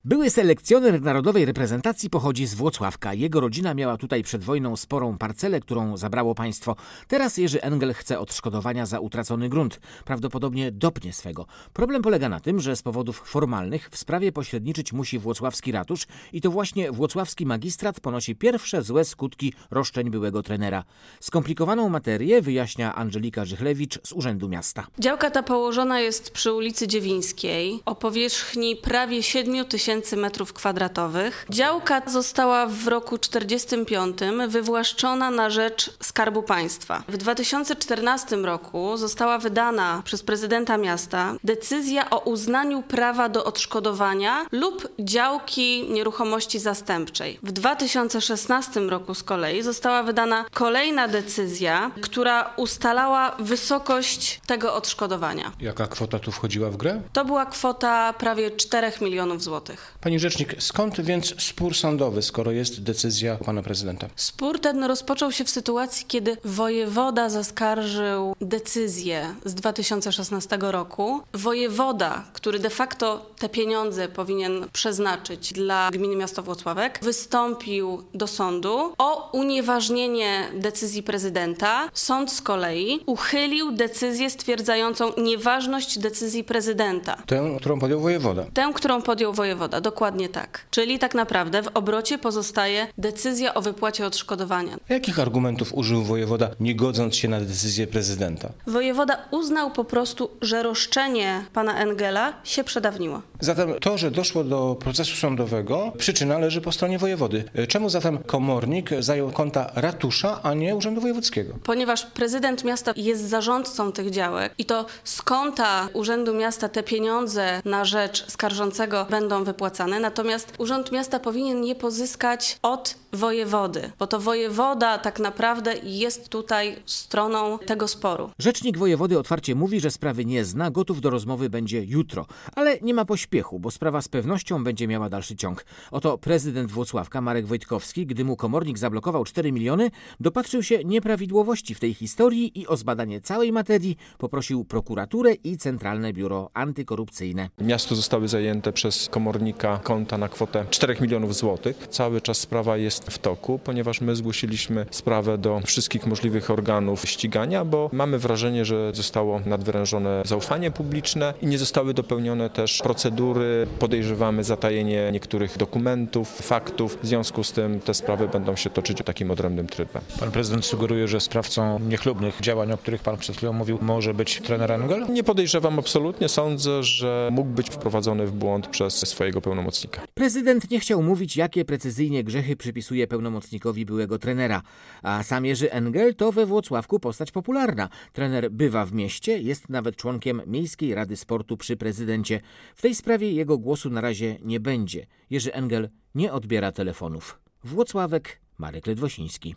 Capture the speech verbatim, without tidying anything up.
Były selekcjoner narodowej reprezentacji pochodzi z Włocławka. Jego rodzina miała tutaj przed wojną sporą parcelę, którą zabrało państwo. Teraz Jerzy Engel chce odszkodowania za utracony grunt. Prawdopodobnie dopnie swego. Problem polega na tym, że z powodów formalnych w sprawie pośredniczyć musi włocławski ratusz i to właśnie włocławski magistrat ponosi pierwsze złe skutki roszczeń byłego trenera. Skomplikowaną materię wyjaśnia Angelika Żychlewicz z Urzędu Miasta. Działka ta położona jest przy ulicy Dziewińskiej o powierzchni prawie siedmiu tysięcy metrów kwadratowych. Działka została w roku czterdziestym piątym wywłaszczona na rzecz Skarbu Państwa. W dwa tysiące czternastym roku została wydana przez prezydenta miasta decyzja o uznaniu prawa do odszkodowania lub działki nieruchomości zastępczej. W dwa tysiące szesnastym roku z kolei została wydana kolejna decyzja, która ustalała wysokość tego odszkodowania. Jaka kwota tu wchodziła w grę? To była kwota prawie czterech milionów złotych. Pani rzecznik, skąd więc spór sądowy, skoro jest decyzja pana prezydenta? Spór ten rozpoczął się w sytuacji, kiedy wojewoda zaskarżył decyzję z dwa tysiące szesnastego roku. Wojewoda, który de facto te pieniądze powinien przeznaczyć dla gminy miasta Włocławek, wystąpił do sądu o unieważnienie decyzji prezydenta. Sąd z kolei uchylił decyzję stwierdzającą nieważność decyzji prezydenta. Tę, którą podjął wojewoda. Tę, którą podjął wojewoda, dokładnie tak. Czyli tak naprawdę w obrocie pozostaje decyzja o wypłacie odszkodowania. Jakich argumentów użył wojewoda, nie godząc się na decyzję prezydenta? Wojewoda uznał po prostu, że roszczenie pana Engela się przedawniło. Zatem to, że doszło do procesu sądowego, przyczyna leży po stronie wojewody. Czemu zatem komornik zajął konta ratusza, a nie Urzędu Wojewódzkiego? Ponieważ prezydent miasta jest zarządcą tych działek i to z konta Urzędu Miasta te pieniądze na rzecz skarżącego będą wypłacane, natomiast Urząd Miasta powinien je pozyskać od wojewody, bo to wojewoda tak naprawdę jest tutaj stroną tego sporu. Rzecznik wojewody otwarcie mówi, że sprawy nie zna, gotów do rozmowy będzie jutro, ale nie ma pośpiechu, bo sprawa z pewnością będzie miała dalszy ciąg. Oto prezydent Włocławka Marek Wojtkowski, gdy mu komornik zablokował cztery miliony, dopatrzył się nieprawidłowości w tej historii i o zbadanie całej materii poprosił prokuraturę i Centralne Biuro Antykorupcyjne. Miastu zostały zajęte przez komornika konta na kwotę czterech milionów złotych. Cały czas sprawa jest w toku, ponieważ my zgłosiliśmy sprawę do wszystkich możliwych organów ścigania, bo mamy wrażenie, że zostało nadwyrężone zaufanie publiczne i nie zostały dopełnione też procedury. Podejrzewamy zatajenie niektórych dokumentów, faktów. W związku z tym te sprawy będą się toczyć takim odrębnym trybem. Pan prezydent sugeruje, że sprawcą niechlubnych działań, o których pan przed chwilą mówił, może być trener Engel? Nie podejrzewam absolutnie. Sądzę, że mógł być wprowadzony w błąd przez swojego pełnomocnika. Prezydent nie chciał mówić, jakie precyzyjnie grzechy przypisuje pełnomocnikowi byłego trenera. A sam Jerzy Engel to we Włocławku postać popularna. Trener bywa w mieście, jest nawet członkiem Miejskiej Rady Sportu przy prezydencie. W tej sprawie jego głosu na razie nie będzie. Jerzy Engel nie odbiera telefonów. Włocławek, Marek Ledwosiński.